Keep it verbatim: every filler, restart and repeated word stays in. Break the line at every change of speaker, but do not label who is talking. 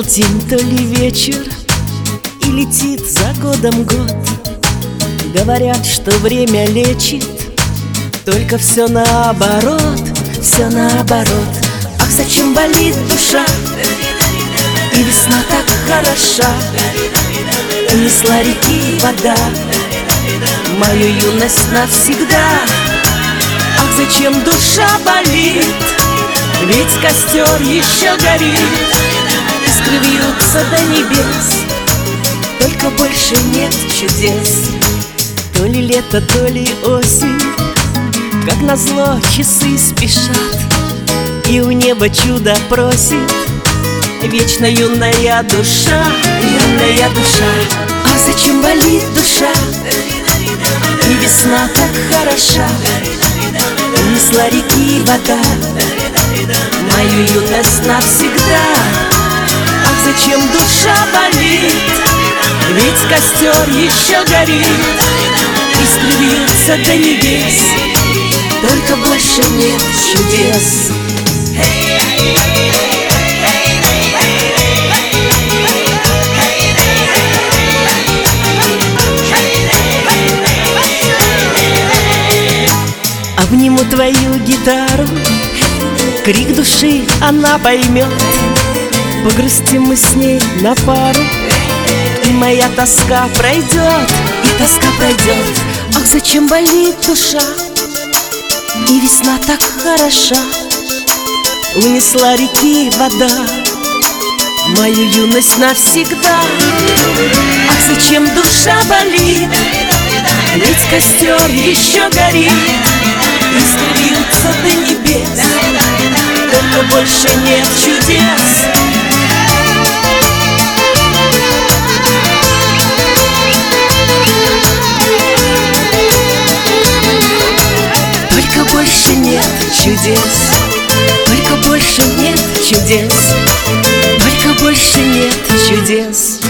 полдень, то ли вечер, и летит за годом год. Говорят, что время лечит, только все наоборот, все наоборот. Ах, зачем болит душа, и весна так хороша. Унесла реки вода мою юность навсегда. Ах, зачем душа болит, ведь костер еще горит. Искры вьются до небес, только больше нет чудес. То ли лето, то ли осень, как назло часы спешат, и у неба чудо просит вечно юная душа, юная душа. А зачем болит душа, и весна так хороша. Унесла реки вода мою юность навсегда. Ах, зачем душа болит, ведь костер еще горит. Искры вьются до небес, только больше нет чудес. Обниму твою гитару, крик души она поймет. Погрустим мы с ней на пару, и моя тоска пройдет, и тоска пройдет. Ах, зачем болит душа, и весна так хороша. Унесла реки вода мою юность навсегда. Ах, зачем душа болит, ведь костер еще горит. Искры вьются до небес, только больше нет чудес. Только больше нет чудес, только больше нет чудес, только больше нет чудес.